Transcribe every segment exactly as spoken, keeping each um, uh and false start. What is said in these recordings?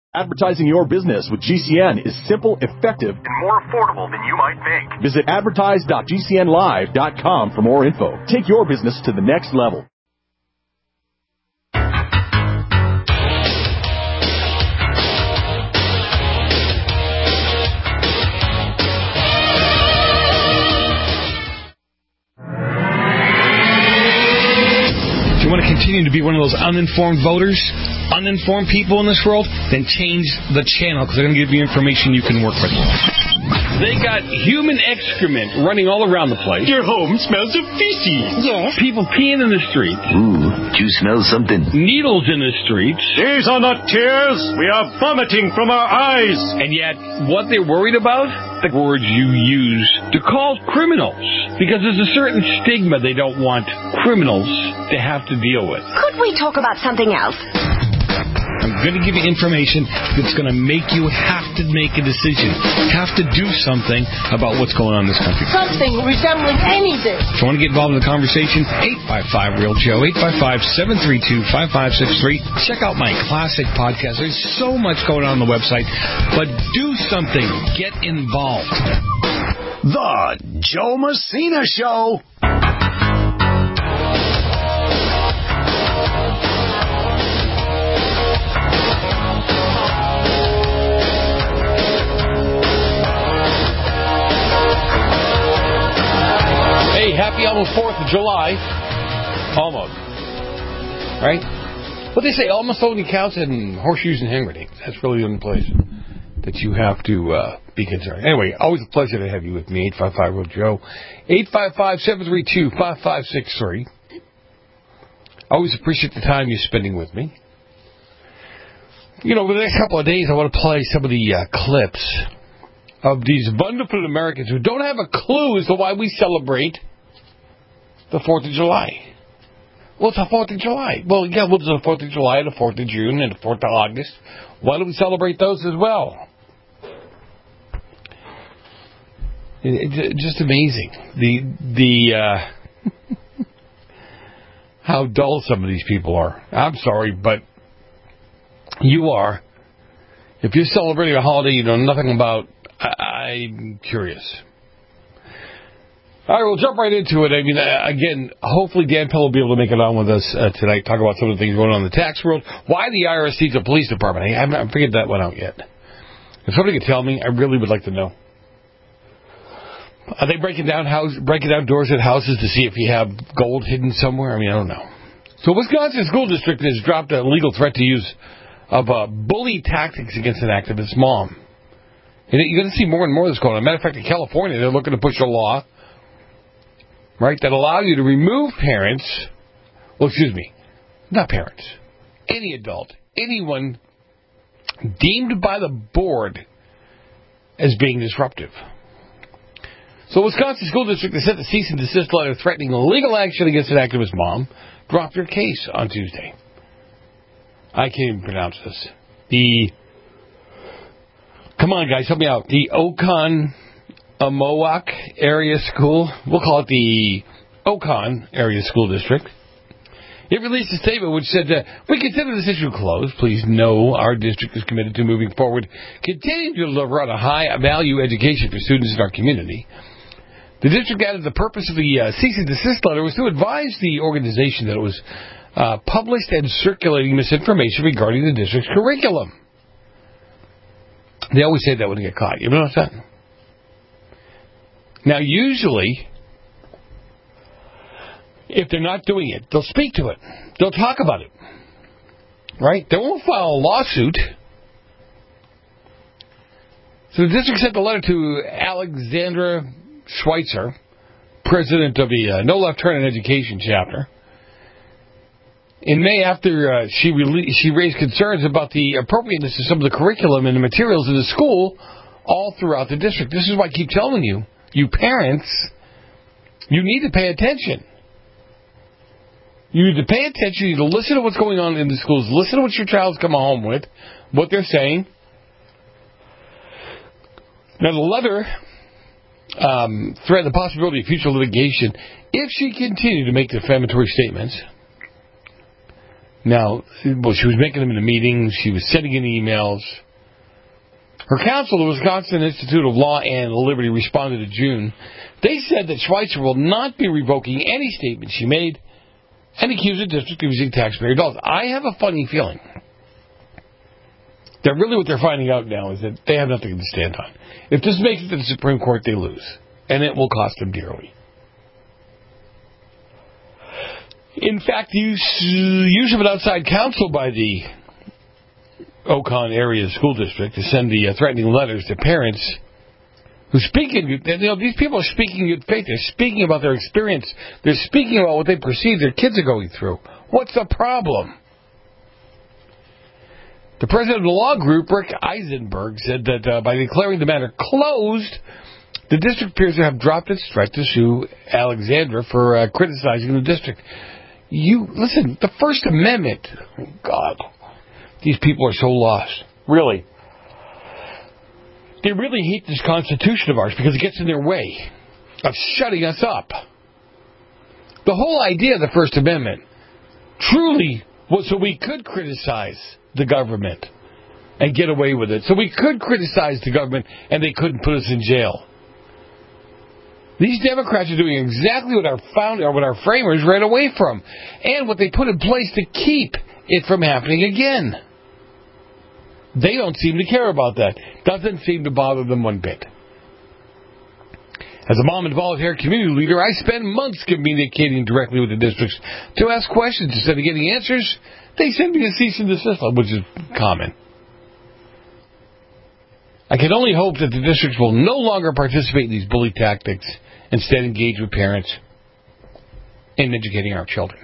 Advertising your business with G C N is simple, effective, and more affordable than you might think. Visit advertise dot g c n live dot com for more info. Take your business to the next level. If you want to continue to be one of those uninformed voters, uninformed people in this world, then change the channel, because they're going to give you information you can work with. They got human excrement running all around the place. Your home smells of feces. Yes. People peeing in the street. Ooh, do you smell something? Needles in the streets. These are not tears. We are vomiting from our eyes. And yet, what they're worried about? The words you use to call criminals. Because there's a certain stigma they don't want criminals to have to deal with. Could we talk about something else? I'm going to give you information that's going to make you have to make a decision, have to do something about what's going on in this country. Something resembling anything. If you want to get involved in the conversation, eight five five, real Joe, eight five five, seven three two, five five six three. Check out my classic podcast. There's so much going on on the website, but do something. Get involved. The Joe Messina Show. Hey, happy almost fourth of July. Almost. Right? What they say, almost only counts in horseshoes and hand grenades. That's really the only place that you have to uh, be concerned. Anyway, always a pleasure to have you with me. eight five five, real Joe. eight five five, seven three two, five five six three. Always appreciate the time you're spending with me. You know, over the next couple of days, I want to play some of the uh, clips of these wonderful Americans who don't have a clue as to why we celebrate the fourth of July. Well, it's the fourth of July. Well, yeah, well, there's the fourth of July, the fourth of June, and the fourth of August. Why don't we celebrate those as well? It, it, just amazing. The, the, uh, how dull some of these people are. I'm sorry, but you are. If you're celebrating a holiday you know nothing about, I'm curious. All right, we'll jump right into it. I mean, uh, again, hopefully Dan Pell will be able to make it on with us uh, tonight, talk about some of the things going on in the tax world, why the I R S needs a police department. I haven't figured that one out yet. If somebody could tell me, I really would like to know. Are they breaking down house, breaking down doors at houses to see if you have gold hidden somewhere? I mean, I don't know. So Wisconsin School District has dropped a legal threat to use of uh, bully tactics against an activist's mom. And you're going to see more and more of this going on. Matter of fact, in California, they're looking to push a law, right, that allow you to remove parents, well, excuse me, not parents, any adult, anyone deemed by the board as being disruptive. So Wisconsin School District has sent a cease and desist letter threatening legal action against an activist mom, dropped their case on Tuesday. I can't even pronounce this. The, come on guys, help me out. The Oconomowoc Area School, we'll call it the Ocon Area School District. It released a statement which said, uh, we consider this issue closed. Please know our district is committed to moving forward, continuing to deliver on a high-value education for students in our community. The district added the purpose of the uh, cease and desist letter was to advise the organization that it was uh, published and circulating misinformation regarding the district's curriculum. They always say that when they get caught. You notice that? Now, usually, if they're not doing it, they'll speak to it. They'll talk about it. Right? They won't file a lawsuit. So the district sent a letter to Alexandra Schweitzer, president of the uh, No Left Turn in Education chapter. In May, after uh, she rele- she raised concerns about the appropriateness of some of the curriculum and the materials in the school all throughout the district. This is why I keep telling you, you parents, you need to pay attention. You need to pay attention. You need to listen to what's going on in the schools. Listen to what your child's coming home with, what they're saying. Now, the letter um, threatened the possibility of future litigation if she continued to make defamatory statements. Now, well, she was making them into meetings. She was sending in emails. Her counsel, the Wisconsin Institute of Law and Liberty, responded in June. They said that Schweitzer will not be revoking any statement she made and accused the district of using taxpayer dollars. I have a funny feeling that really what they're finding out now is that they have nothing to stand on. If this makes it to the Supreme Court, they lose. And it will cost them dearly. In fact, the use, use of an outside counsel by the Ocon area school district to send the uh, threatening letters to parents who speak in good, you know, these people are speaking in good faith. They're speaking about their experience. They're speaking about what they perceive their kids are going through. What's the problem? The president of the law group, Rick Eisenberg, said that uh, by declaring the matter closed, the district appears to have dropped its threat to sue Alexandra for uh, criticizing the district. You, listen, the First Amendment, oh God, these people are so lost. Really. They really hate this Constitution of ours because it gets in their way of shutting us up. The whole idea of the First Amendment truly was so we could criticize the government and get away with it. So we could criticize the government and they couldn't put us in jail. These Democrats are doing exactly what our found or what our framers ran away from, and what they put in place to keep it from happening again. They don't seem to care about that. Doesn't seem to bother them one bit. As a mom and volunteer community leader, I spend months communicating directly with the districts to ask questions. Instead of getting answers, they send me a cease and desist, which is common. I can only hope that the districts will no longer participate in these bully tactics, instead engage with parents in educating our children.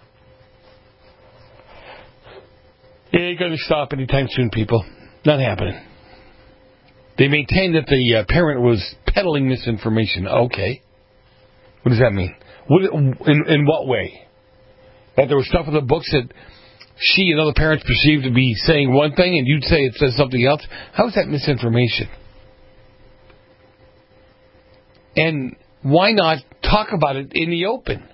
It ain't going to stop anytime soon, people. Not happening. They maintain that the uh, parent was peddling misinformation. Okay. What does that mean? What, in, in what way? That there was stuff in the books that she and other parents perceived to be saying one thing and you'd say it says something else? How is that misinformation? And why not talk about it in the open?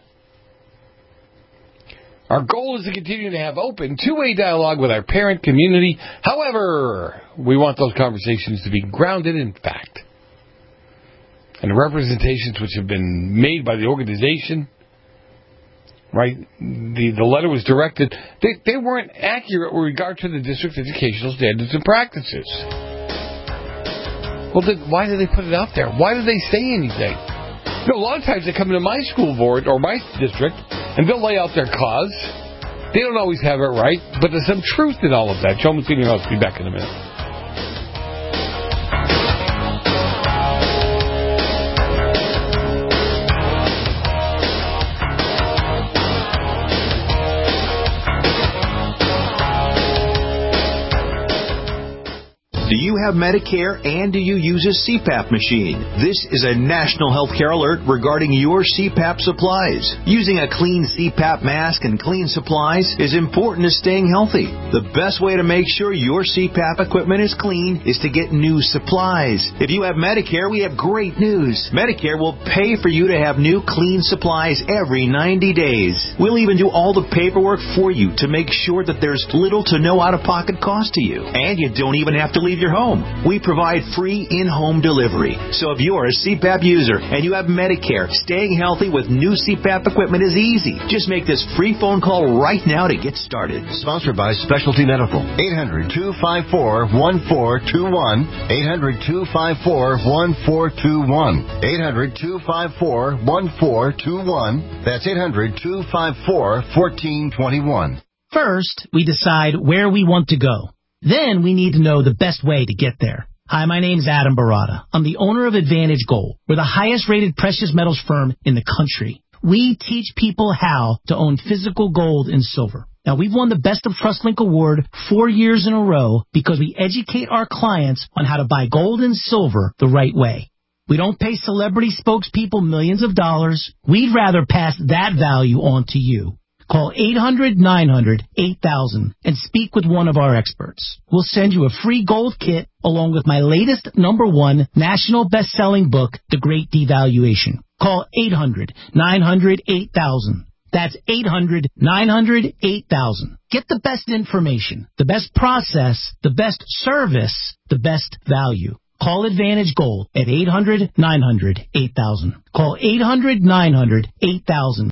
Our goal is to continue to have open, two-way dialogue with our parent community. However, we want those conversations to be grounded in fact. And the representations which have been made by the organization, right, the, the letter was directed, they, they weren't accurate with regard to the district's educational standards and practices. Well, then why did they put it out there? Why did they say anything? You know, a lot of times they come into my school board or my district and they'll lay out their cause. They don't always have it right, but there's some truth in all of that. Joe Massino, I'll be back in a minute. Do you have Medicare and do you use a C PAP machine? This is a national healthcare alert regarding your C PAP supplies. Using a clean C PAP mask and clean supplies is important to staying healthy. The best way to make sure your C PAP equipment is clean is to get new supplies. If you have Medicare, we have great news. Medicare will pay for you to have new clean supplies every ninety days. We'll even do all the paperwork for you to make sure that there's little to no out-of-pocket cost to you. And you don't even have to leave your home. We provide free in-home delivery. So if you're a C PAP user and you have Medicare, staying healthy with new C PAP equipment is easy. Just make this free phone call right now to get started. Sponsored by Specialty Medical. eight hundred, two five four, one four two one. eight hundred, two five four, one four two one. eight hundred, two five four, one four two one. That's eight hundred, two five four, one four two one. First, we decide where we want to go. Then we need to know the best way to get there. Hi, my name's Adam Barada. I'm the owner of Advantage Gold. We're the highest rated precious metals firm in the country. We teach people how to own physical gold and silver. Now, we've won the Best of TrustLink Award four years in a row because we educate our clients on how to buy gold and silver the right way. We don't pay celebrity spokespeople millions of dollars. We'd rather pass that value on to you. Call eight hundred, nine hundred, eight thousand and speak with one of our experts. We'll send you a free gold kit along with my latest number one national best-selling book, The Great Devaluation. Call eight hundred, nine hundred, eight thousand. That's eight hundred, nine hundred, eight thousand. Get the best information, the best process, the best service, the best value. Call Advantage Gold at eight hundred, nine hundred, eight thousand. Call eight hundred, nine hundred, eight thousand.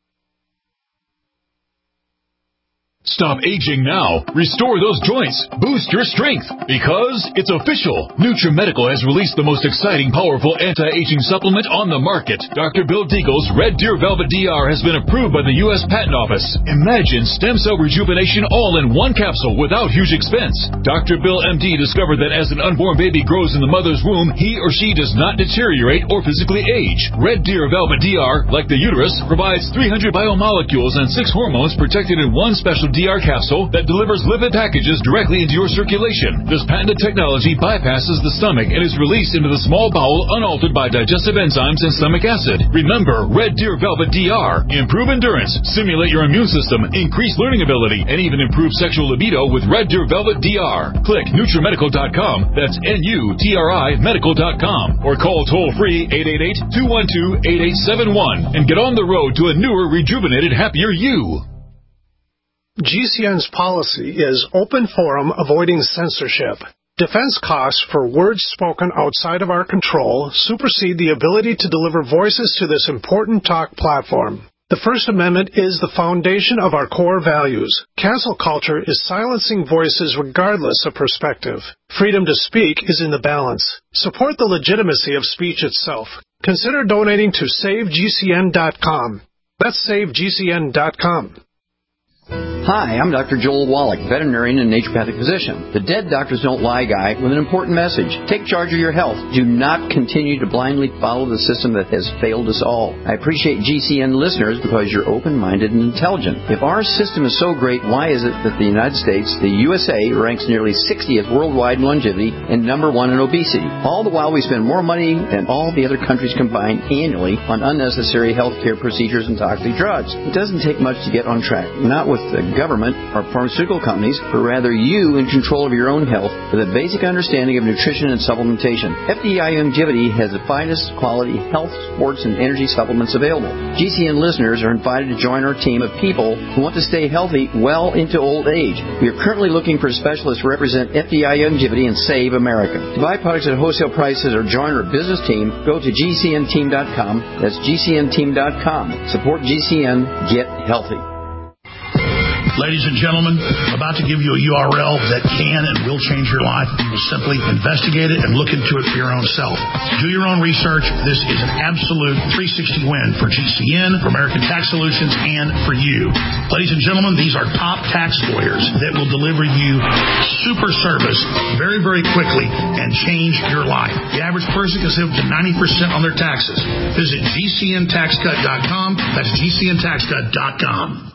Stop aging now. Restore those joints. Boost your strength. Because it's official. NutriMedical has released the most exciting, powerful anti-aging supplement on the market. Doctor Bill Deagle's Red Deer Velvet D R has been approved by the U S Patent Office. Imagine stem cell rejuvenation all in one capsule without huge expense. Doctor Bill M D discovered that as an unborn baby grows in the mother's womb, he or she does not deteriorate or physically age. Red Deer Velvet D R, like the uterus, provides three hundred biomolecules and six hormones protected in one special D R capsule that delivers lipid packages directly into your circulation. This patented technology bypasses the stomach and is released into the small bowel unaltered by digestive enzymes and stomach acid. Remember, Red Deer Velvet D R. Improve endurance, stimulate your immune system, increase learning ability, and even improve sexual libido with Red Deer Velvet D R. Click NutriMedical dot com, that's N U T R I medical dot com, or call toll-free eight eight eight, two one two, eight eight seven one and get on the road to a newer, rejuvenated, happier you. G C N's policy is open forum, avoiding censorship. Defense costs for words spoken outside of our control supersede the ability to deliver voices to this important talk platform. The First Amendment is the foundation of our core values. Cancel culture is silencing voices regardless of perspective. Freedom to speak is in the balance. Support the legitimacy of speech itself. Consider donating to save G C N dot com. That's save G C N dot com. Hi, I'm Doctor Joel Wallach, veterinarian and naturopathic physician. The Dead Doctors Don't Lie guy with an important message. Take charge of your health. Do not continue to blindly follow the system that has failed us all. I appreciate G C N listeners because you're open-minded and intelligent. If our system is so great, why is it that the United States, the U S A, ranks nearly sixtieth worldwide in longevity and number one in obesity? All the while we spend more money than all the other countries combined annually on unnecessary health care procedures and toxic drugs. It doesn't take much to get on track. Not with the government or pharmaceutical companies, but rather you in control of your own health with a basic understanding of nutrition and supplementation. F D I Longevity has the finest quality health, sports, and energy supplements available. G C N listeners are invited to join our team of people who want to stay healthy well into old age. We are currently looking for specialists to represent F D I Longevity and Save America. To buy products at wholesale prices or join our business team, go to G C N team dot com. That's G C N team dot com. Support G C N. Get healthy. Ladies and gentlemen, I'm about to give you a U R L that can and will change your life. You will simply investigate it and look into it for your own self. Do your own research. This is an absolute three sixty win for G C N, for American Tax Solutions, and for you. Ladies and gentlemen, these are top tax lawyers that will deliver you super service very, very quickly and change your life. The average person can save up to ninety percent on their taxes. Visit G C N tax cut dot com. That's G C N tax cut dot com.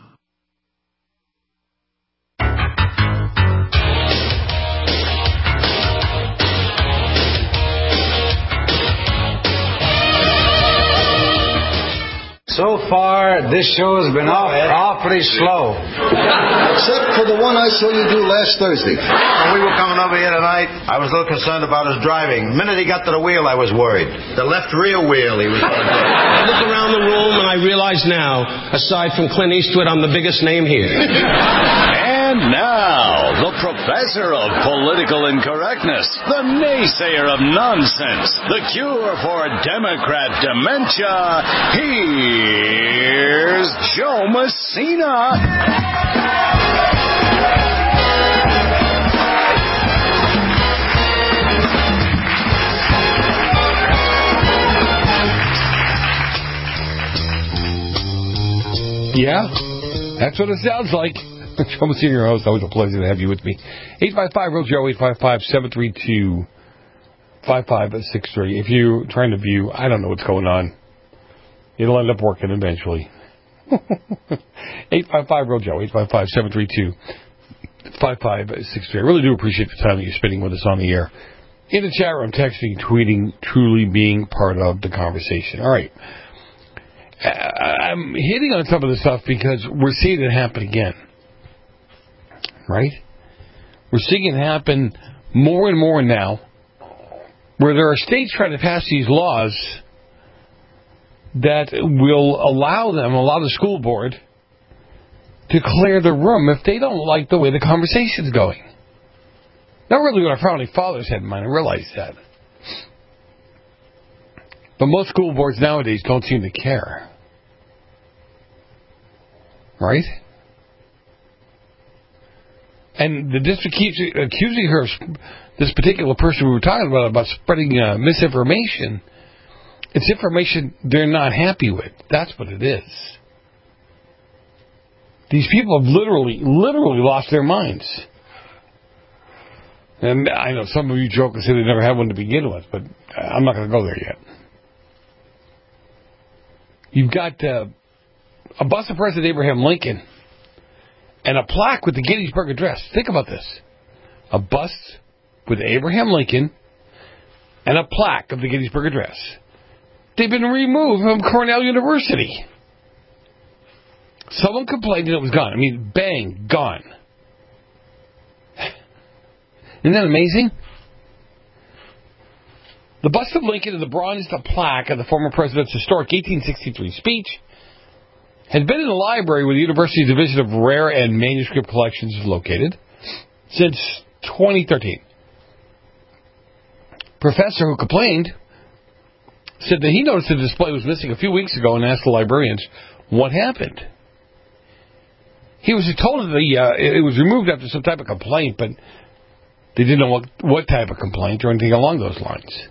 So far, this show has been off, awfully slow. Except for the one I saw you do last Thursday. When we were coming over here tonight, I was a little concerned about his driving. The minute he got to the wheel, I was worried. The left rear wheel he was going to take. I look around the room and I realize now, aside from Clint Eastwood, I'm the biggest name here. And now, the professor of political incorrectness, the naysayer of nonsense, the cure for Democrat dementia, here's Joe Messina. Yeah, that's what it sounds like. Joe Messina, your host. Always a pleasure to have you with me. eight five five, real Joe, eight five five, seven three two, five five six three. If you're trying to view, I don't know what's going on. It'll end up working eventually. eight five five, real Joe, eight five five, seven three two, five five six three. I really do appreciate the time that you're spending with us on the air. In the chat room, texting, tweeting, truly being part of the conversation. All right. I'm hitting on some of this stuff because we're seeing it happen again. Right? We're seeing it happen more and more now, where there are states trying to pass these laws that will allow them, allow the school board to clear the room if they don't like the way the conversation's going. Not really what our founding fathers had in mind, I realize that. But most school boards nowadays don't seem to care. Right? And the district keeps accusing her, this particular person we were talking about, about spreading uh, misinformation. It's information they're not happy with. That's what it is. These people have literally, literally lost their minds. And I know some of you joke and say they never had one to begin with, but I'm not going to go there yet. You've got uh, a bust of President Abraham Lincoln and a plaque with the Gettysburg Address. Think about this. A bust with Abraham Lincoln and a plaque of the Gettysburg Address. They've been removed from Cornell University. Someone complained and it was gone. I mean, bang, gone. Isn't that amazing? The bust of Lincoln and the bronze plaque of the former president's historic eighteen sixty-three speech had been in the library where the university's Division of Rare and Manuscript Collections is located since twenty thirteen. Professor who complained said that he noticed the display was missing a few weeks ago and asked the librarians what happened. He was told that the, uh, it was removed after some type of complaint, but they didn't know what, what type of complaint or anything along those lines.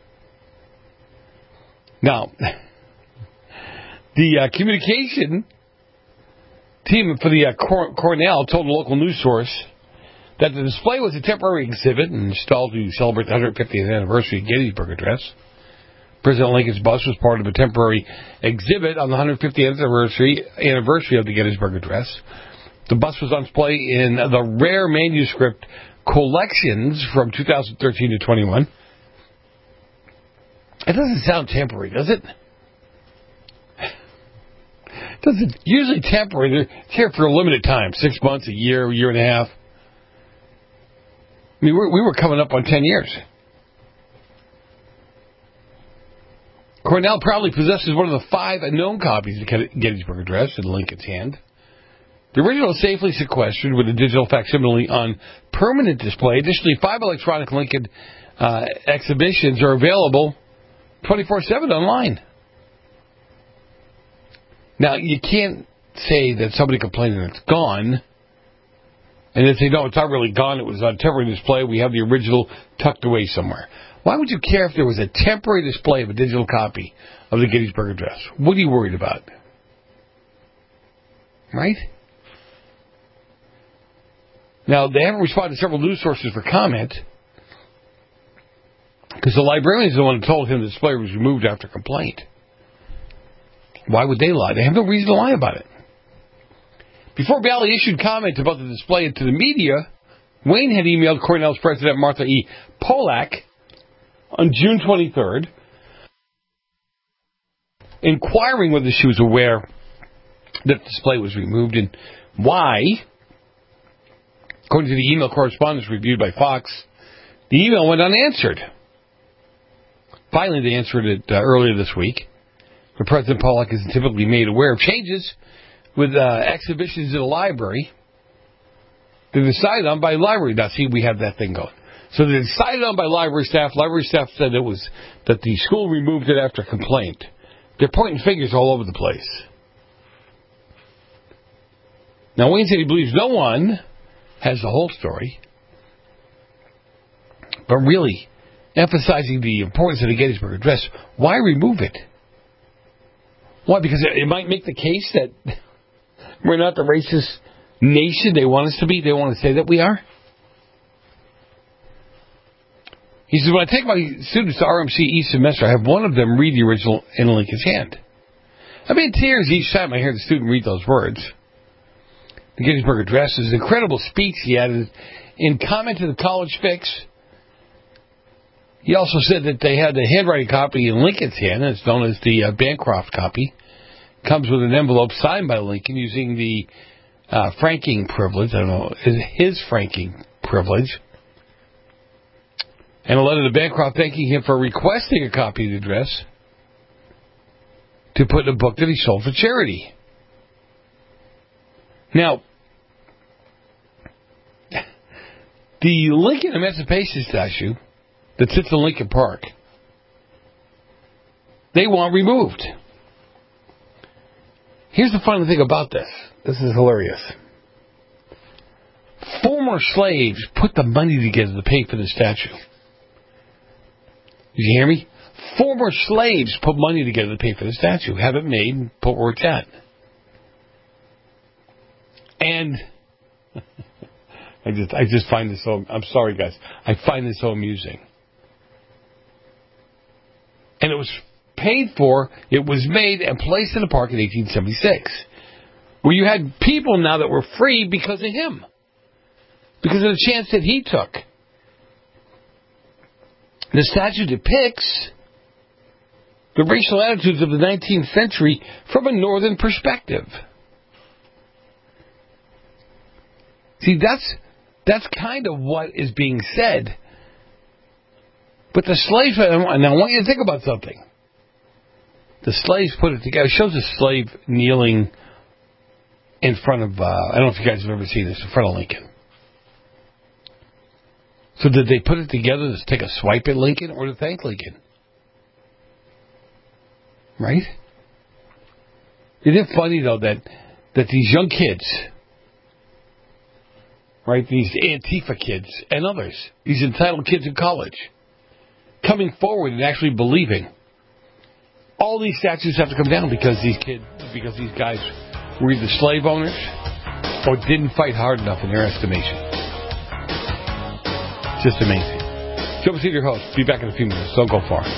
Now, the uh, communication team for the uh, Cor- Cornell told a local news source that the display was a temporary exhibit installed to celebrate the one hundred fiftieth anniversary of Gettysburg Address. President Lincoln's bust was part of a temporary exhibit on the one hundred fiftieth anniversary, anniversary of the Gettysburg Address. The bust was on display in the Rare Manuscript Collections from two thousand thirteen to twenty-one. It doesn't sound temporary, does it? It doesn't. Usually temporary. It's here for a limited time, six months, a year, a year and a half. I mean, we're, we were coming up on ten years. Cornell proudly possesses one of the five known copies of the Gettysburg Address in Lincoln's hand. The original is safely sequestered with a digital facsimile on permanent display. Additionally, five electronic Lincoln uh, exhibitions are available twenty-four seven online. Now, you can't say that somebody complained and it's gone, and then say, no, it's not really gone, it was on temporary display, we have the original tucked away somewhere. Why would you care if there was a temporary display of a digital copy of the Gettysburg Address? What are you worried about? Right? Now, they haven't responded to several news sources for comment, because the librarian is the one who told him the display was removed after complaint. Why would they lie? They have no reason to lie about it. Before Bally issued comment about the display to the media, Wayne had emailed Cornell's president, Martha E. Polak, on June twenty-third, inquiring whether she was aware that the display was removed and why. According to the email correspondence reviewed by Fox, the email went unanswered. Finally, they answered it uh, earlier this week. The President Pollock is typically made aware of changes with uh, exhibitions in the library. They're decided on by library. Now, see, we have that thing going. So they're decided on by library staff. Library staff said it was that the school removed it after complaint. They're pointing fingers all over the place. Now, Wayne said he believes no one has the whole story, but really emphasizing the importance of the Gettysburg Address. Why remove it? Why? Because it might make the case that we're not the racist nation they want us to be. They want to say that we are. He says, when I take my students to R M C each semester, I have one of them read the original in Lincoln's hand. I'm in tears each time I hear the student read those words. The Gettysburg Address is an incredible speech he had in comment to the College Fix. He also said that they had the handwriting copy in Lincoln's hand, and it's known as the uh, Bancroft copy. It comes with an envelope signed by Lincoln using the uh, franking privilege. I don't know, his franking privilege. And a letter to Bancroft thanking him for requesting a copy of the address to put in a book that he sold for charity. Now, the Lincoln Emancipation statue that sits in Lincoln Park, they want removed. Here's the funny thing about this. This is hilarious. Former slaves put the money together to pay for the statue. Did you hear me? Former slaves put money together to pay for the statue, have it made, and put where it's at. And I just, I just find this so. I'm sorry, guys. I find this so amusing. And it was paid for. It was made and placed in the park in eighteen seventy-six, where you had people now that were free because of him, because of the chance that he took. The statue depicts the racial attitudes of the nineteenth century from a northern perspective. See, that's that's kind of what is being said. But the slaves, and I want you to think about something. The slaves put it together. It shows a slave kneeling in front of, uh, I don't know if you guys have ever seen this, in front of Lincoln. So did they put it together to take a swipe at Lincoln or to thank Lincoln? Right? Isn't it funny, though, that, that these young kids, right, these Antifa kids and others, these entitled kids in college, coming forward and actually believing all these statues have to come down because these kids, because these guys were either slave owners or didn't fight hard enough in their estimation. Just amazing. Joe Messina, your host. Be back in a few minutes. Don't go far.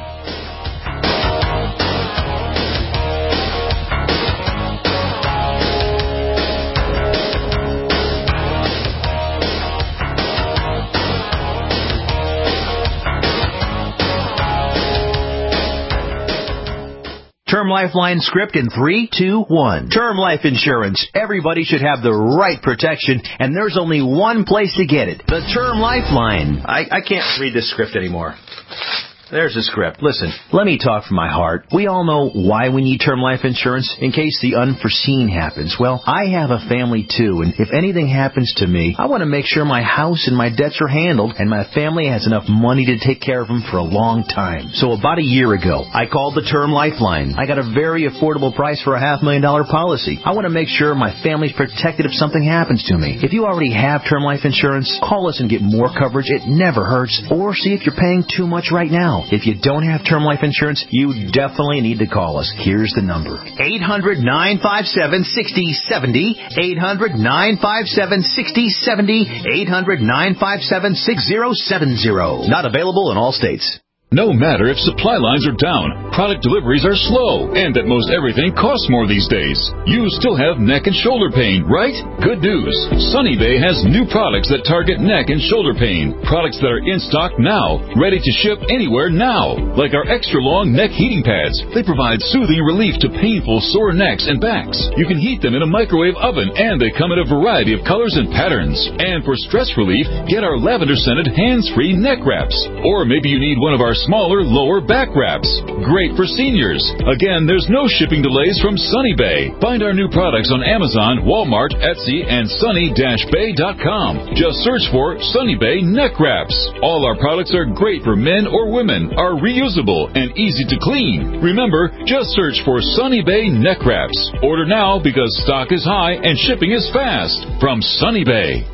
Term Lifeline script in three, two, one. Term life insurance. Everybody should have the right protection, and there's only one place to get it. The Term Lifeline. I, I can't read this script anymore. There's the script. Listen, let me talk from my heart. We all know why we need term life insurance, in case the unforeseen happens. Well, I have a family too, and if anything happens to me, I want to make sure my house and my debts are handled, and my family has enough money to take care of them for a long time. So about a year ago, I called the Term Lifeline. I got a very affordable price for a half million dollar policy. I want to make sure my family's protected if something happens to me. If you already have term life insurance, call us and get more coverage. It never hurts. Or see if you're paying too much right now. If you don't have term life insurance, you definitely need to call us. Here's the number. eight hundred, nine five seven, six oh seven oh. eight hundred, nine five seven, six oh seven oh. eight hundred, nine five seven, six oh seven oh. Not available in all states. No matter if supply lines are down, product deliveries are slow, and that most everything costs more these days, you still have neck and shoulder pain, right? Good news. Sunny Bay has new products that target neck and shoulder pain. Products that are in stock now, ready to ship anywhere now. Like our extra long neck heating pads. They provide soothing relief to painful sore necks and backs. You can heat them in a microwave oven, and they come in a variety of colors and patterns. And for stress relief, get our lavender-scented hands-free neck wraps. Or maybe you need one of our smaller lower back wraps. Great for seniors. Again, there's no shipping delays from Sunny Bay. Find our new products on Amazon, Walmart, Etsy, and sunny dash bay dot com. Just search for Sunny Bay Neck Wraps. All our products are great for men or women, are reusable, and easy to clean. Remember, just search for Sunny Bay Neck Wraps. Order now because stock is high and shipping is fast. From Sunny Bay.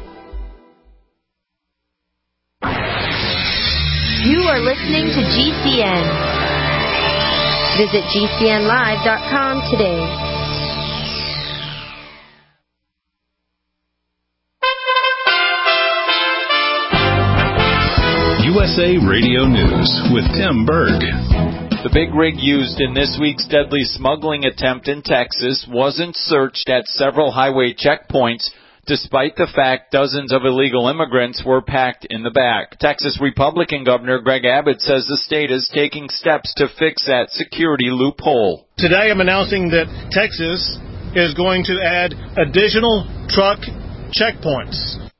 You are listening to G C N. Visit G C N live dot com today. U S A Radio News with Tim Berg. The big rig used in this week's deadly smuggling attempt in Texas wasn't searched at several highway checkpoints, despite the fact dozens of illegal immigrants were packed in the back. Texas Republican Governor Greg Abbott says the state is taking steps to fix that security loophole. Today I'm announcing that Texas is going to add additional truck checkpoints.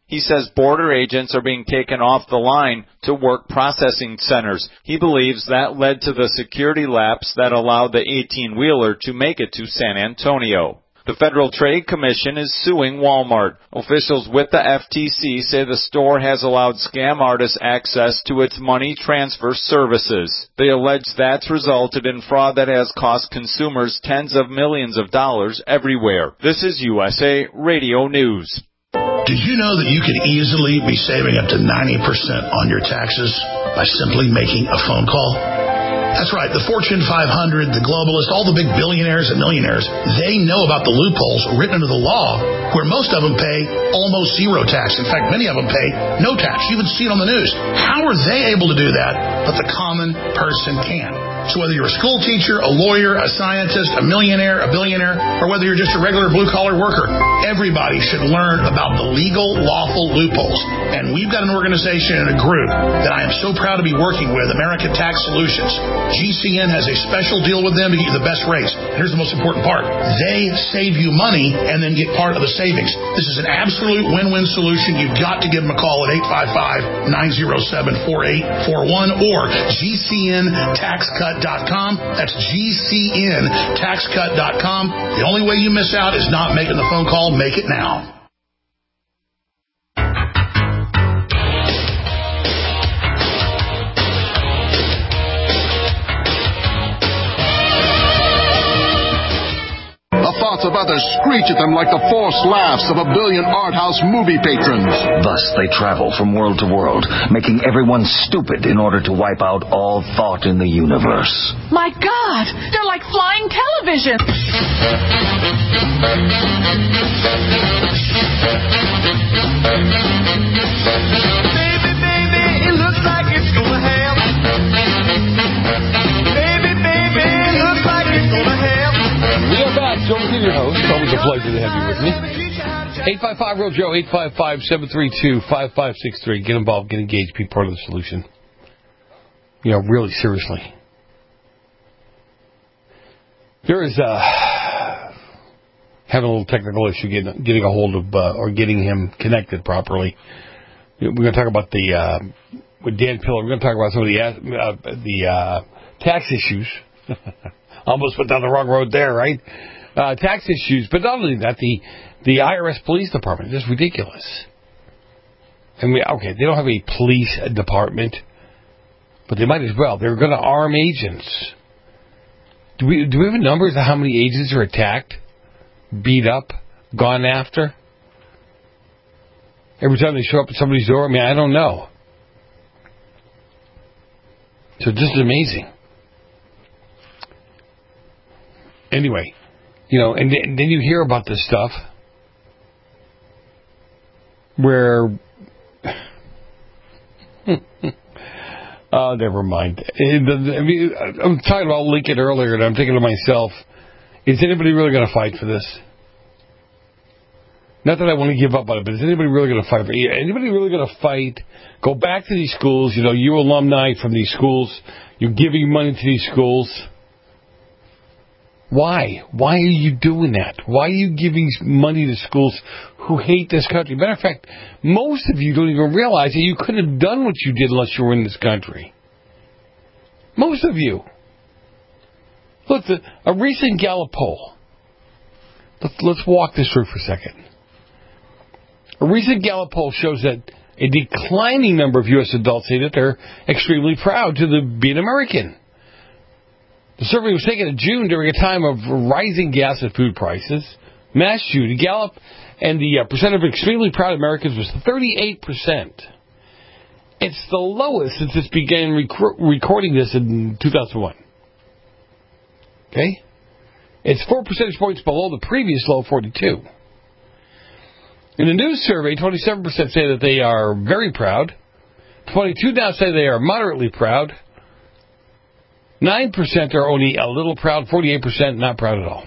He says border agents are being taken off the line to work processing centers. He believes that led to the security lapse that allowed the eighteen-wheeler to make it to San Antonio. The Federal Trade Commission is suing Walmart. Officials with the F T C say the store has allowed scam artists access to its money transfer services. They allege that's resulted in fraud that has cost consumers tens of millions of dollars everywhere. This is U S A Radio News. Did you know that you could easily be saving up to ninety percent on your taxes by simply making a phone call? That's right. The Fortune five hundred, the globalists, all the big billionaires and millionaires, they know about the loopholes written into the law where most of them pay almost zero tax. In fact, many of them pay no tax. You even see it on the news. How are they able to do that, but the common person can? So whether you're a school teacher, a lawyer, a scientist, a millionaire, a billionaire, or whether you're just a regular blue-collar worker, everybody should learn about the legal, lawful loopholes. And we've got an organization and a group that I am so proud to be working with, American Tax Solutions. G C N has a special deal with them to get you the best rates. And here's the most important part. They save you money and then get part of the savings. This is an absolute win-win solution. You've got to give them a call at eight five five, nine oh seven, four eight four one or G C N tax cut dot com. That's G C N tax cut dot com. The only way you miss out is not making the phone call. Make it now. The thoughts of others screech at them like the forced laughs of a billion art house movie patrons. Thus they travel from world to world, making everyone stupid in order to wipe out all thought in the universe. My God, they're like flying television. Baby, baby, it looks like it's gonna happen. Baby, baby, it looks like it's gonna happen. We are back. Joe McKinney, your host. Always a pleasure to have you with me. eight five five, real Joe, eight five five, seven three two, five five six three. Get involved, get engaged, be part of the solution. You know, really, seriously. There is uh, having a little technical issue getting, getting a hold of uh, or getting him connected properly. We're going to talk about the, uh, with Dan Pillar, we're going to talk about some of the, uh, the uh, tax issues. Almost went down the wrong road there, right? Uh, tax issues, but not only that, the the I R S police department is ridiculous. I mean, okay, they don't have a police department, but they might as well. They're going to arm agents. Do we do we have numbers of how many agents are attacked, beat up, gone after? Every time they show up at somebody's door, I mean, I don't know. So this is amazing. Anyway, you know, and then you hear about this stuff where, oh, never mind. I mean, I'm talking about Lincoln earlier, and I'm thinking to myself, is anybody really going to fight for this? Not that I want to give up on it, but is anybody really going to fight for it? Anybody really going to fight? Go back to these schools, you know, you alumni from these schools, you're giving money to these schools. Why? Why are you doing that? Why are you giving money to schools who hate this country? Matter of fact, most of you don't even realize that you couldn't have done what you did unless you were in this country. Most of you. Look, the, a recent Gallup poll. Let's, let's walk this through for a second. A recent Gallup poll shows that a declining number of U S adults say that they're extremely proud to the, be an American. The survey was taken in June during a time of rising gas and food prices, mass shooting. Gallup and the uh, percent of extremely proud Americans was thirty-eight percent. It's the lowest since it began rec- recording this in two thousand one. Okay? It's four percentage points below the previous low, forty-two. In a news survey, twenty-seven percent say that they are very proud. twenty-two now say they are moderately proud. nine percent are only a little proud, forty-eight percent not proud at all.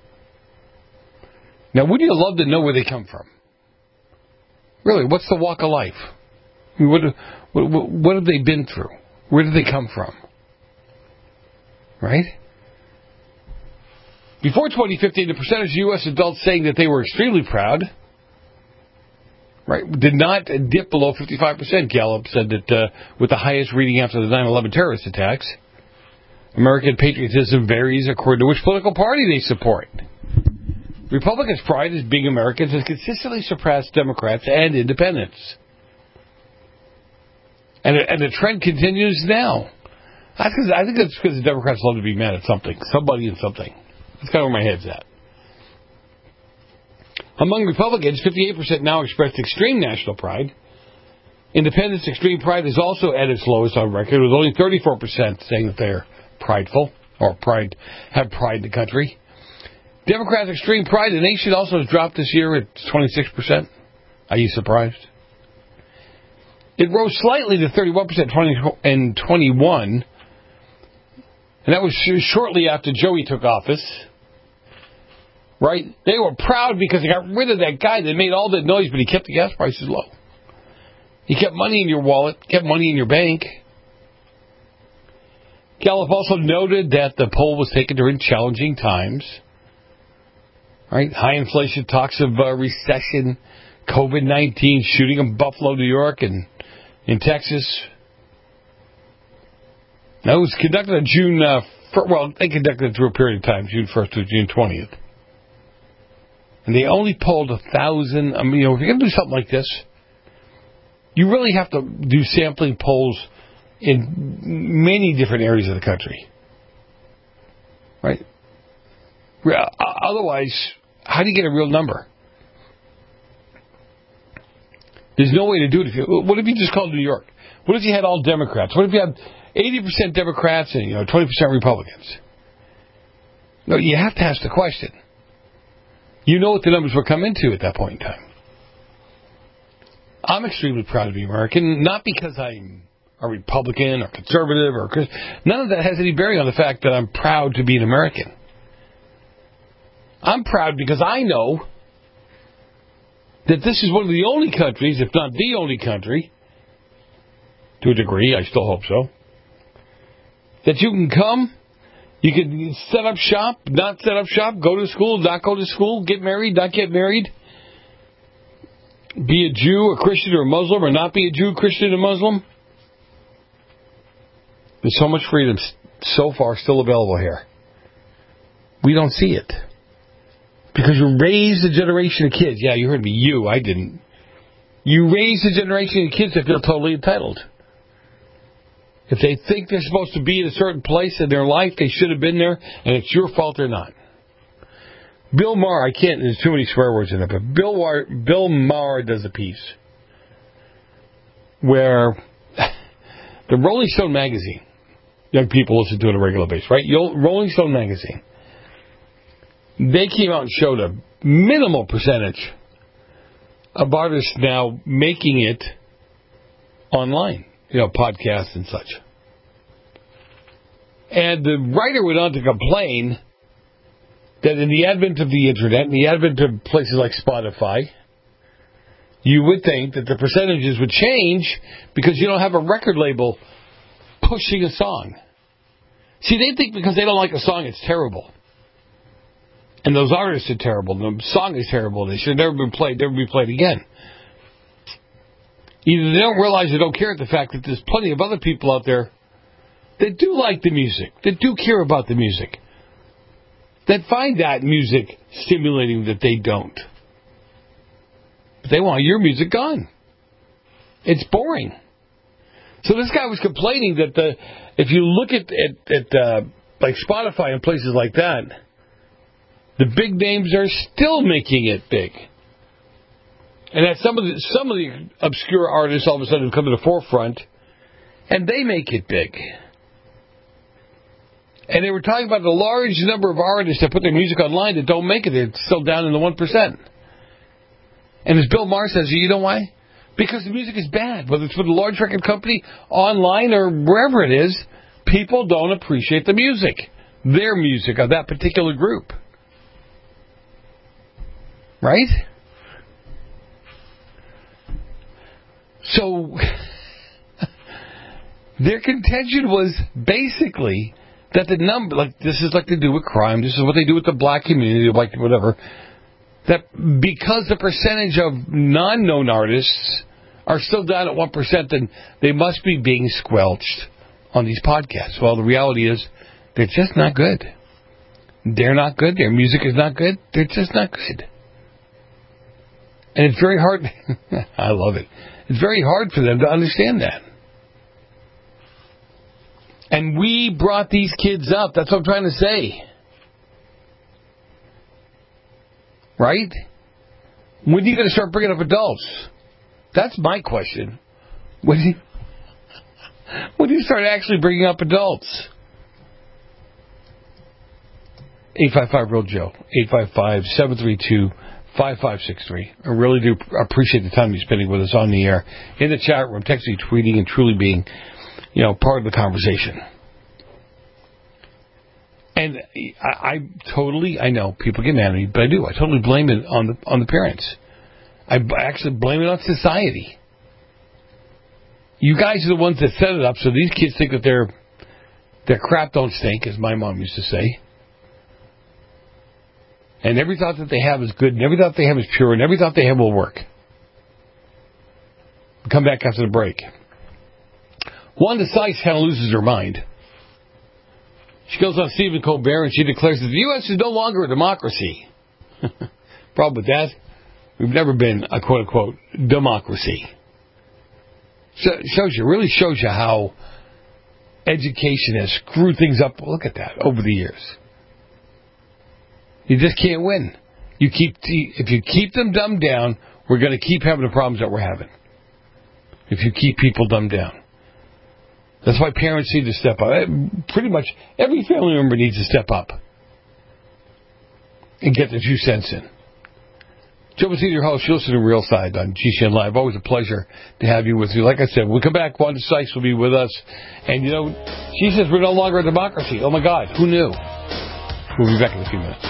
Now, wouldn't you love to know where they come from? Really, what's the walk of life? I mean, what, what, what have they been through? Where did they come from? Right? Before twenty fifteen, the percentage of U S adults saying that they were extremely proud right, did not dip below fifty-five percent. Gallup said that uh, with the highest reading after the nine eleven terrorist attacks, American patriotism varies according to which political party they support. Republicans' pride as being Americans has consistently surpassed Democrats and independents. And, and the trend continues now. I think, I think that's because the Democrats love to be mad at something, somebody and something. That's kind of where my head's at. Among Republicans, fifty-eight percent now expressed extreme national pride. Independents' extreme pride is also at its lowest on record, with only thirty-four percent saying that they're prideful or pride have pride in the country. Democrats' extreme pride in the nation also has dropped this year at twenty-six percent. Are you surprised? It rose slightly to thirty-one percent in twenty-one, and that was shortly after Joey took office. Right? They were proud because they got rid of that guy that made all that noise, but he kept the gas prices low. He kept money in your wallet, kept money in your bank. Gallup also noted that the poll was taken during challenging times. Right? High inflation, talks of uh, recession, COVID nineteen, shooting in Buffalo, New York, and in Texas. That was conducted on June, uh, first, well, they conducted it through a period of time, June first to June twentieth. And they only polled a thousand. I mean, you know, if you're going to do something like this, you really have to do sampling polls in many different areas of the country. Right? Otherwise, how do you get a real number? There's no way to do it. If you, what if you just called New York? What if you had all Democrats? What if you had eighty percent Democrats and, you know, twenty percent Republicans? No, you have to ask the question. You know what the numbers will come into at that point in time. I'm extremely proud to be American, not because I'm a Republican or conservative or none of that has any bearing on the fact that I'm proud to be an American. I'm proud because I know that this is one of the only countries, if not the only country, to a degree, I still hope so, that you can come, you can set up shop, not set up shop, go to school, not go to school, get married, not get married, be a Jew, a Christian, or a Muslim, or not be a Jew, Christian, or Muslim. There's so much freedom so far still available here. We don't see it. Because you raised a generation of kids. Yeah, you heard me. You, I didn't. You raised a generation of kids that feel totally entitled. If they think they're supposed to be in a certain place in their life, they should have been there, and it's your fault they're not. Bill Maher, I can't, there's too many swear words in it, but Bill Maher, Bill Maher does a piece where the Rolling Stone magazine, young people listen to it on a regular basis, right? Rolling Stone magazine, they came out and showed a minimal percentage of artists now making it online, you know, podcasts and such. And the writer went on to complain that in the advent of the internet, in the advent of places like Spotify, you would think that the percentages would change because you don't have a record label pushing a song. See, they think because they don't like a song, it's terrible. And those artists are terrible. The song is terrible. They should have never been played, never be played again. Either they don't realize they don't care at the fact that there's plenty of other people out there that do like the music, that do care about the music, that find that music stimulating that they don't. But they want your music gone. It's boring. So this guy was complaining that the if you look at at, at uh, like Spotify and places like that, the big names are still making it big. And that some of the some of the obscure artists all of a sudden come to the forefront, and they make it big. And they were talking about the large number of artists that put their music online that don't make it. It's still down in the one percent. And as Bill Maher says, you know why? Because the music is bad. Whether it's with a large record company, online, or wherever it is, people don't appreciate the music. Their music of that particular group. Right? So, their contention was basically that the number, like this is like they do with crime, this is what they do with the black community, like whatever. that because the percentage of non-known artists are still down at one percent, then they must be being squelched on these podcasts. Well, the reality is they're just not good. They're not good. Their music is not good. They're just not good. And it's very hard. I love it. It's very hard for them to understand that. And we brought these kids up. That's what I'm trying to say. Right? When are you going to start bringing up adults? That's my question. When do you, when do you start actually bringing up adults? eight five five real Joe. eight five five, seven three two, five five six three. I really do appreciate the time you're spending with us on the air, in the chat room, texting, tweeting, and truly being, you know, part of the conversation. And I, I totally, I know people get mad at me, but I do. I totally blame it on the on the parents. I actually blame it on society. You guys are the ones that set it up, so these kids think that their their crap don't stink, as my mom used to say. And every thought that they have is good, and every thought they have is pure, and every thought they have will work. We'll come back after the break. Wanda Sykes kind of loses her mind. She goes on Stephen Colbert and she declares that the U S is no longer a democracy. Problem with that, we've never been a quote-unquote democracy. So, shows you, really shows you how education has screwed things up. Look at that over the years. You just can't win. You keep if you keep them dumbed down, we're going to keep having the problems that we're having. If you keep people dumbed down. That's why parents need to step up. Pretty much every family member needs to step up and get the two cents in. Joe Messina, your host. You'll listen to Real Side on G C N Live. Always a pleasure to have you with me. Like I said, when we come back, Wanda Sykes will be with us. And, you know, she says we're no longer a democracy. Oh, my God. Who knew? We'll be back in a few minutes.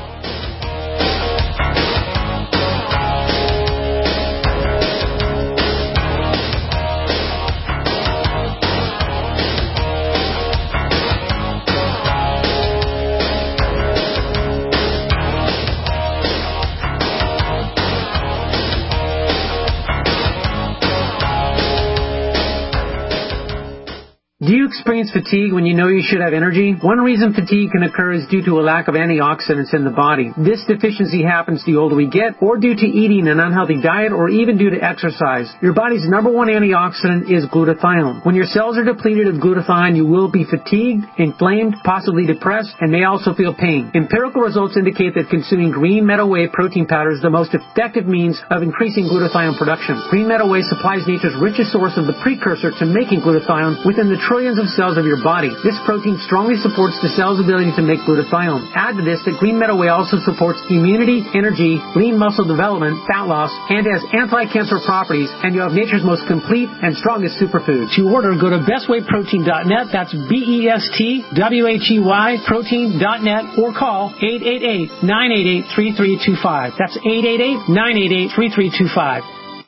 Do you experience fatigue when you know you should have energy? One reason fatigue can occur is due to a lack of antioxidants in the body. This deficiency happens the older we get, or due to eating an unhealthy diet, or even due to exercise. Your body's number one antioxidant is glutathione. When your cells are depleted of glutathione, you will be fatigued, inflamed, possibly depressed, and may also feel pain. Empirical results indicate that consuming green meadow whey protein powder is the most effective means of increasing glutathione production. Green meadow whey supplies nature's richest source of the precursor to making glutathione within the trillions of cells of your body. This protein strongly supports the cell's ability to make glutathione. Add to this that green meadow whey also supports immunity, energy, lean muscle development, fat loss, and has anti-cancer properties, and you have nature's most complete and strongest superfood. To order, go to best way protein dot net. That's B E S T W H E Y protein dot net, or call eight eight eight, nine eight eight, three three two five. That's eight eight eight, nine eight eight, three three two five.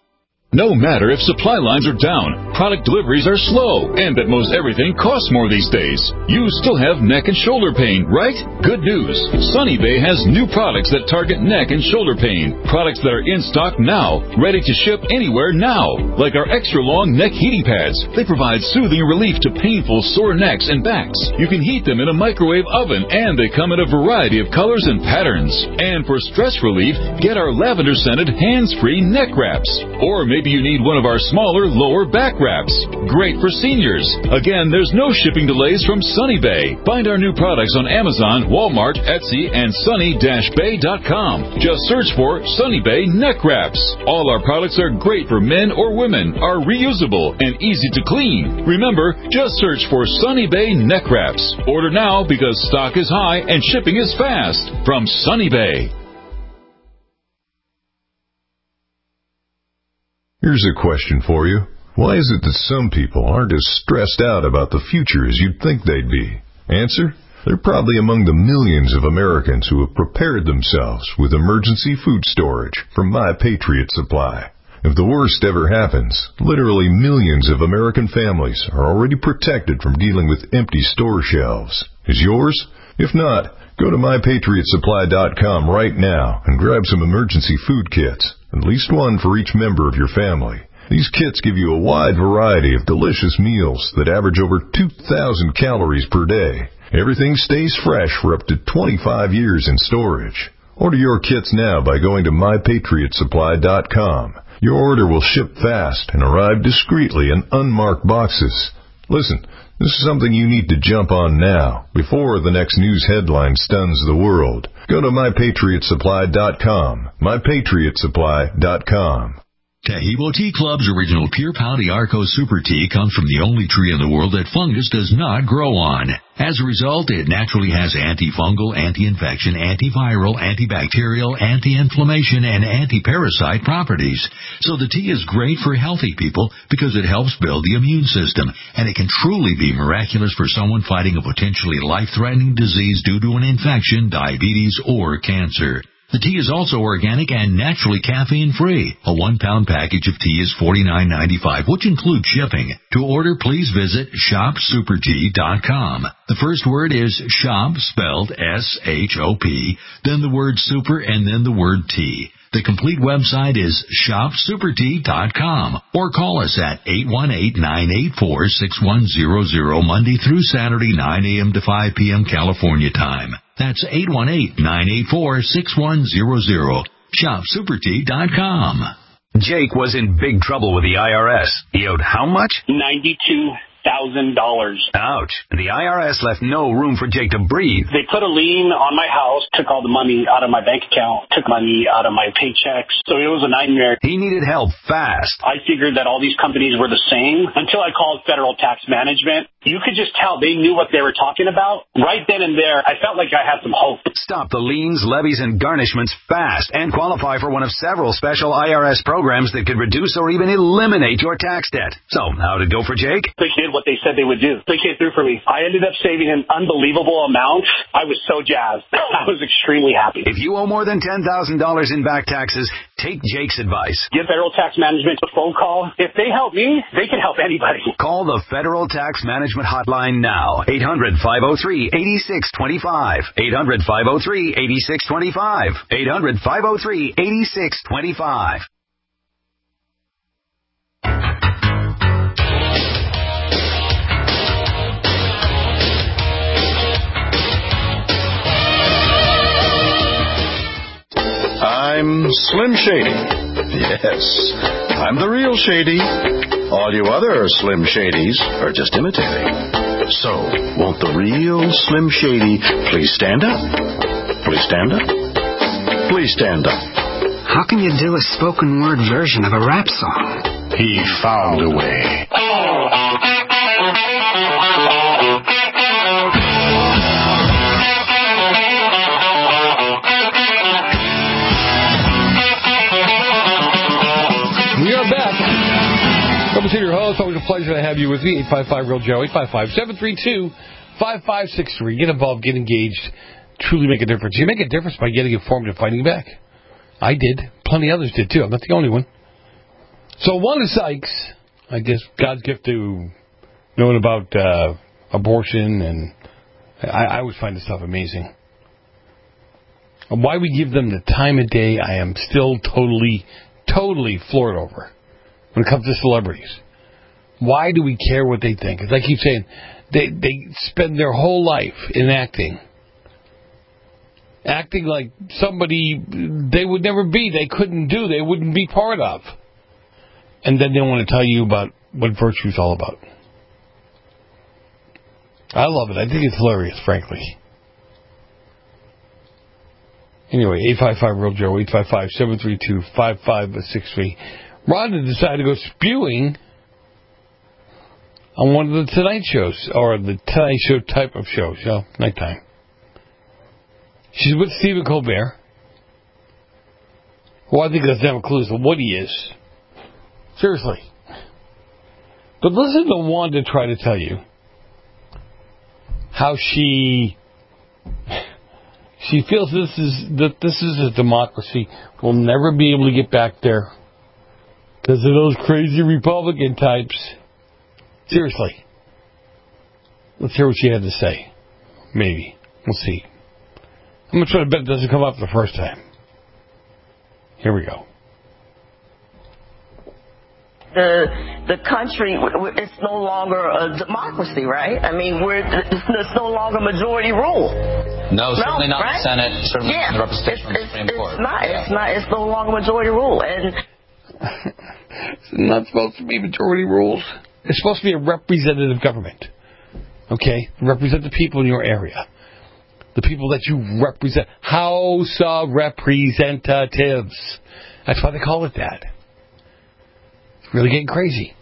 No matter if supply lines are down, product deliveries are slow, and that most everything costs more these days, you still have neck and shoulder pain, right? Good news. Sunny Bay has new products that target neck and shoulder pain. Products that are in stock now, ready to ship anywhere now. Like our extra long neck heating pads. They provide soothing relief to painful sore necks and backs. You can heat them in a microwave oven, and they come in a variety of colors and patterns. And for stress relief, get our lavender scented hands-free neck wraps. Or maybe Maybe you need one of our smaller lower back wraps. Great for seniors. Again, there's no shipping delays from Sunny Bay. Find our new products on Amazon, Walmart, Etsy, and sunny dash bay dot com. Just search for Sunny Bay neck wraps. All our products are great for men or women, are reusable, and easy to clean. Remember, just search for Sunny Bay neck wraps. Order now because stock is high and shipping is fast. From Sunny Bay. Here's a question for you. Why is it that some people aren't as stressed out about the future as you'd think they'd be? Answer? They're probably among the millions of Americans who have prepared themselves with emergency food storage from My Patriot Supply. If the worst ever happens, literally millions of American families are already protected from dealing with empty store shelves. Is yours? If not, Go to my patriot supply dot com right now and grab some emergency food kits, at least one for each member of your family. These kits give you a wide variety of delicious meals that average over two thousand calories per day. Everything stays fresh for up to twenty-five years in storage. Order your kits now by going to my patriot supply dot com. Your order will ship fast and arrive discreetly in unmarked boxes. Listen, this is something you need to jump on now, before the next news headline stuns the world. Go to my patriot supply dot com. my patriot supply dot com. Taheebo Tea Club's original Pure Pouty Arco Super Tea comes from the only tree in the world that fungus does not grow on. As a result, it naturally has antifungal, anti-infection, antiviral, antibacterial, anti-inflammation, and anti-parasite properties. So the tea is great for healthy people because it helps build the immune system, and it can truly be miraculous for someone fighting a potentially life-threatening disease due to an infection, diabetes, or cancer. The tea is also organic and naturally caffeine-free. A one-pound package of tea is forty-nine ninety-five, which includes shipping. To order, please visit shop super tea dot com. The first word is shop, spelled S H O P, then the word super, and then the word tea. The complete website is shop super tea dot com, or call us at eight one eight, nine eight four, six one zero zero Monday through Saturday, nine a.m. to five p.m. California time. That's eight one eight, nine eight four, six one zero zero. shop super tea dot com. Jake was in big trouble with the I R S. He owed how much? ninety-two thousand dollars. Ouch. The I R S left no room for Jake to breathe. They put a lien on my house, took all the money out of my bank account, took money out of my paychecks. So it was a nightmare. He needed help fast. I figured that all these companies were the same until I called Federal Tax Management. You could just tell they knew what they were talking about. Right then and there, I felt like I had some hope. Stop the liens, levies, and garnishments fast and qualify for one of several special I R S programs that could reduce or even eliminate your tax debt. So, how'd it go for Jake? They did what they said they would do. They came through for me. I ended up saving an unbelievable amount. I was so jazzed. I was extremely happy. If you owe more than ten thousand dollars in back taxes, take Jake's advice. Give Federal Tax Management a phone call. If they help me, they can help anybody. Call the Federal Tax Management hotline now. eight hundred, five oh three, eight six two five. eight hundred, five oh three, eight six two five. eight hundred, five oh three, eight six two five. I'm Slim Shady. Yes, I'm the real Shady. All you other Slim Shadys are just imitating. So, won't the real Slim Shady please stand up? Please stand up? Please stand up. How can you do a spoken word version of a rap song? He found a way. We are back. I'm your host. Always a pleasure to have you with me. eight five five, real Joe. eight five five, seven three two, five five six three. Get involved. Get engaged. Truly make a difference. You make a difference by getting informed and fighting back. I did. Plenty of others did, too. I'm not the only one. So Wanda Sykes, I guess God's gift to knowing about uh, abortion, and I, I always find this stuff amazing. And why we give them the time of day, I am still totally, totally floored over when it comes to celebrities. Why do we care what they think? As I keep saying, they, they spend their whole life in acting. Acting like somebody they would never be, they couldn't do, they wouldn't be part of. And then they want to tell you about what virtue's all about. I love it. I think it's hilarious, frankly. Anyway, eight five five, real Joe, eight five five, seven three two, five five six three. Rhonda decided to go spewing on one of the Tonight shows, or the Tonight Show type of shows, you know, nighttime. She's with Stephen Colbert, who I think doesn't have a clue as to what he is. Seriously. But listen to Wanda try to tell you how she she feels this is that this is a democracy. We'll never be able to get back there because of those crazy Republican types. Seriously. Let's hear what she had to say. Maybe. We'll see. I'm going to try to bet it doesn't come up the first time. Here we go. The the country, it's no longer a democracy, right? I mean, we're it's, it's no longer majority rule. No, certainly no, not right? the Senate, certainly yeah. not the representation it's, of the Supreme it's, Court. It's not, it's not, it's no longer majority rule. And it's not supposed to be majority rules. It's supposed to be a representative government. Okay? Represent the people in your area. The people that you represent. House of Representatives. That's why they call it that. It's really getting crazy.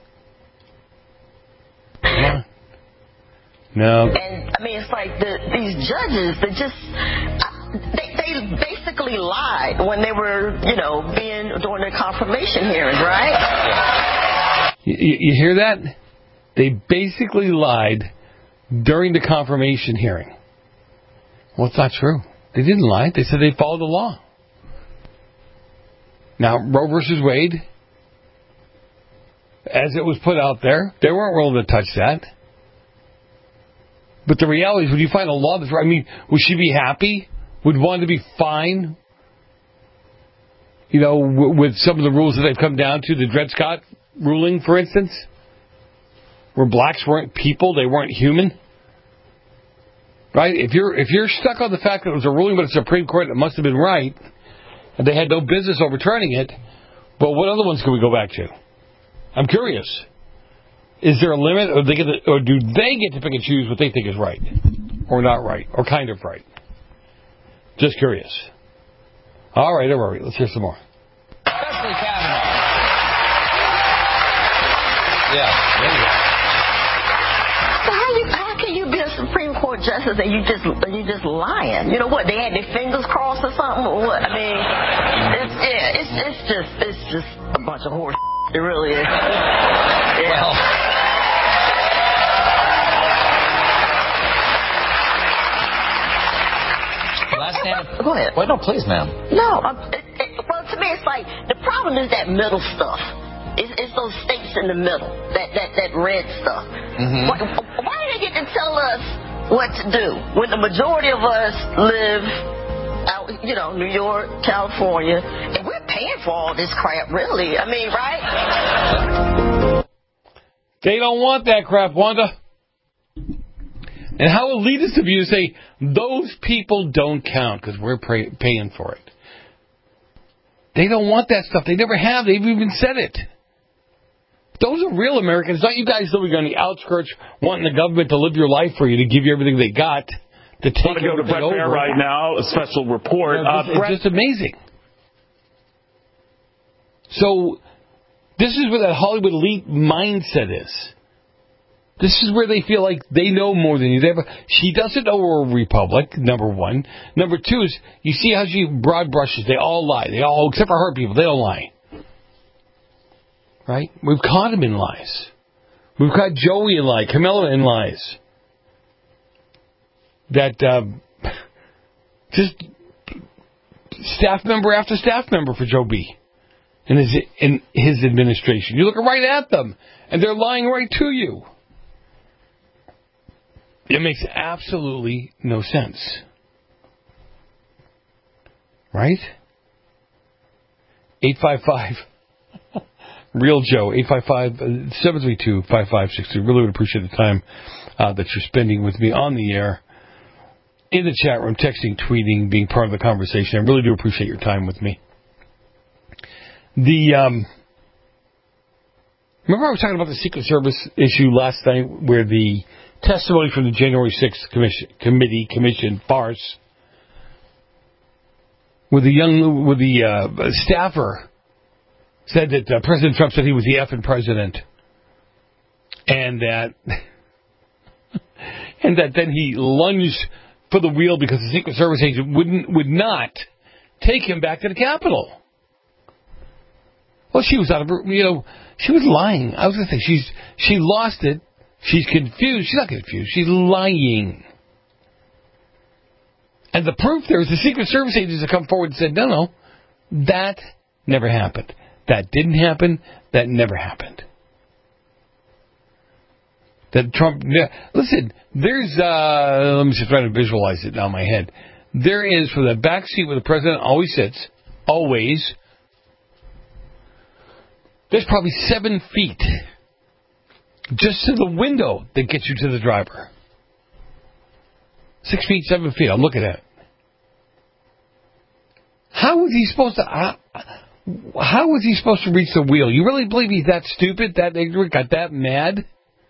Come on. No. And, I mean, it's like the, these judges, they just, they, they basically lied when they were, you know, being, during their confirmation hearings, right? You, you hear that? They basically lied during the confirmation hearing. Well, it's not true. They didn't lie. They said they followed the law. Now, Roe versus Wade, as it was put out there, they weren't willing to touch that. But the reality is, when you find a law that's right, I mean, would she be happy? Would want to be fine? You know, w- with some of the rules that they've come down to, the Dred Scott ruling, for instance, where blacks weren't people, they weren't human. Right? If you're if you're stuck on the fact that it was a ruling by the Supreme Court that must have been right, and they had no business overturning it, well, what other ones can we go back to? I'm curious. Is there a limit, or, they get to, or do they get to pick and choose what they think is right, or not right, or kind of right? Just curious. All right, all right. Let's hear some more. Especially Kavanaugh. Yeah, there you go. So how you how can you be a Supreme Court justice and you just and you just lying? You know what? They had their fingers crossed or something, or what? I mean, it's yeah, it's it's just it's just a bunch of horse. It really is. Yeah. Well. Last stand. Go ahead. Wait, no, please, ma'am. No, um, it, it, well, to me, it's like the problem is that middle stuff. It's, it's those states in the middle, that that, that red stuff. Mm-hmm. Why, why do they get to tell us what to do when the majority of us live out, you know, New York, California, and we're paying for all this crap, really? I mean, right? They don't want that crap, Wanda. And how elitist of you to say those people don't count because we're pay- paying for it. They don't want that stuff. They never have. They've even said it. Those are real Americans, not you guys living on the outskirts wanting the government to live your life for you, to give you everything they got, to take I want to go to Brett Baer right now, a special report. You know, uh, it's Brett- just amazing. So this is where that Hollywood elite mindset is. This is where they feel like they know more than you. They have a, she doesn't know we're a republic, number one. Number two is, you see how she broad brushes. They all lie. They all, except for her people, they don't lie. Right? We've caught them in lies. We've caught Joey in lies, Camilla in lies. That, um, just staff member after staff member for Joe B. in his, in his administration. You look right at them, and they're lying right to you. It makes absolutely no sense. Right? eight five five Real Joe, eight five five, seven three two, five five six two. Really would appreciate the time uh, that you're spending with me on the air, in the chat room, texting, tweeting, being part of the conversation. I really do appreciate your time with me. The um, Remember I was talking about the Secret Service issue last night, where the testimony from the January sixth commission, committee commission farce, with the young, with the uh, staffer said that uh, President Trump said he was the effing president, and that and that then he lunged for the wheel because the Secret Service agent wouldn't would not take him back to the Capitol. Well, she was out of her, you know, she was lying. I was going to say she's she lost it. She's confused. She's not confused. She's lying. And the proof there is the Secret Service agents have come forward and said, no, no, that never happened. That didn't happen. That never happened. That Trump, listen, there's, uh, let me just try to visualize it now in my head. there is, for the back seat where the president always sits, always, there's probably seven feet just to the window that gets you to the driver. Six feet, seven feet. I'm looking at it. How was he supposed to... Uh, how was he supposed to reach the wheel? You really believe he's that stupid, that ignorant, got that mad?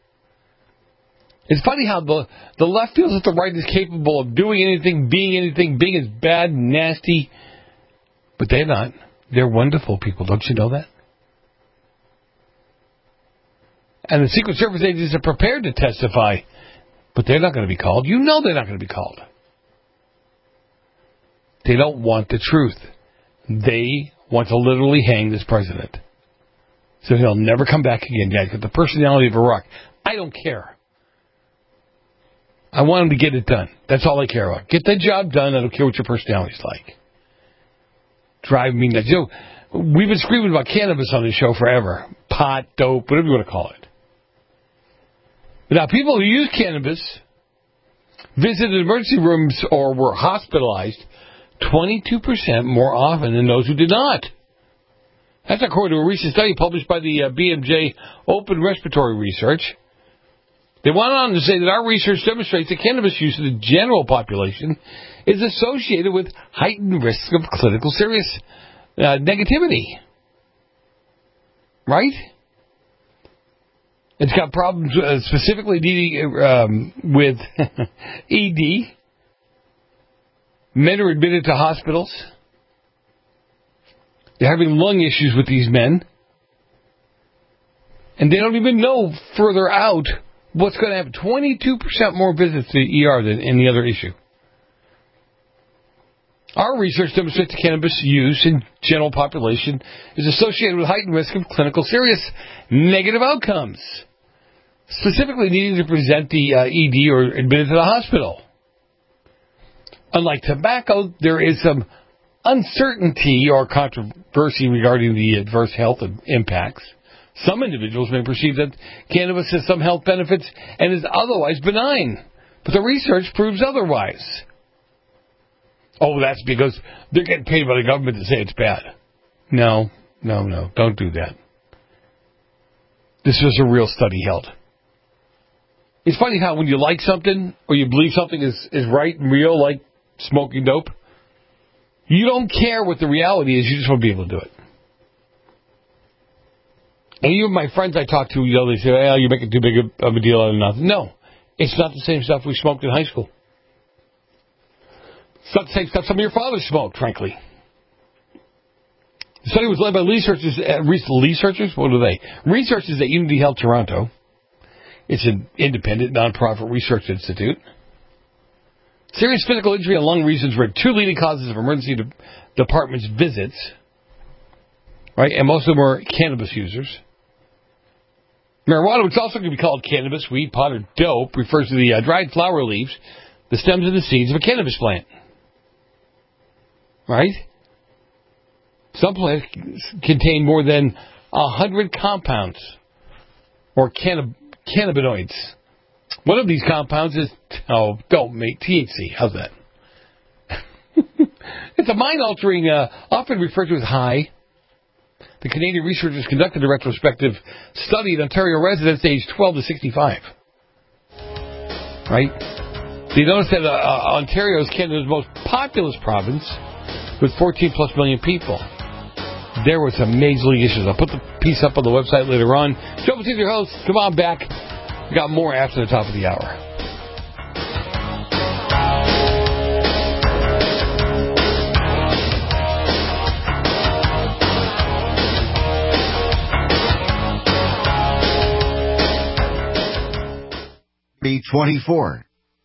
It's funny how the, the left feels that the right is capable of doing anything, being anything, being as bad and nasty. But they're not. They're wonderful people. Don't you know that? And the Secret Service agents are prepared to testify, but they're not going to be called. You know they're not going to be called. They don't want the truth. They want to literally hang this president. So he'll never come back again. Yeah, he's got the personality of a rock. I don't care. I want him to get it done. That's all I care about. Get the job done. I don't care what your personality's like. Drive me nuts. You know, we've been screaming about cannabis on this show forever. Pot, dope, whatever you want to call it. Now, people who use cannabis visited emergency rooms or were hospitalized twenty-two percent more often than those who did not. That's according to a recent study published by the uh, B M J Open Respiratory Research. They went on to say that our research demonstrates that cannabis use in the general population is associated with heightened risks of clinical serious uh, negativity. Right? It's got problems uh, specifically um, with E D. Men are admitted to hospitals. They're having lung issues with these men. And they don't even know further out what's going to happen. twenty-two percent more visits to the E R than any other issue. Our research demonstrates that cannabis use in general population is associated with heightened risk of clinical serious negative outcomes, specifically needing to present the uh, E D or admitted to the hospital. Unlike tobacco, there is some uncertainty or controversy regarding the adverse health impacts. Some individuals may perceive that cannabis has some health benefits and is otherwise benign, but the research proves otherwise. Oh, that's because they're getting paid by the government to say it's bad. No, no, no, don't do that. This was a real study held. It's funny how when you like something or you believe something is, is right and real, like smoking dope, you don't care what the reality is. You just want to be able to do it. And even my friends I talk to, you know, they say, well, you're making too big of a deal out of nothing. No, it's not the same stuff we smoked in high school. It's not the same stuff some of your fathers smoked, frankly. The study was led by researchers, uh, researchers? What are they? Researchers at Unity Health Toronto. It's an independent, non-profit research institute. Serious physical injury and lung reasons were two leading causes of emergency de- departments visits. Right? And most of them were cannabis users. Marijuana, which also can be called cannabis, weed, pot, or dope, refers to the uh, dried flower leaves, the stems and the seeds of a cannabis plant. Right? Some plants contain more than one hundred compounds, or cannab- cannabinoids. One of these compounds is, oh, don't make T H C. How's that? It's a mind-altering, uh, often referred to as high. The Canadian researchers conducted a retrospective study of Ontario residents aged twelve to sixty-five. Right? They noticed that uh, uh, Ontario is Canada's most populous province with fourteen plus million people. There were some major league issues. I'll put the piece up on the website later on. Joe Batista, your host. Come on back. We got more after the top of the hour. B twenty-four.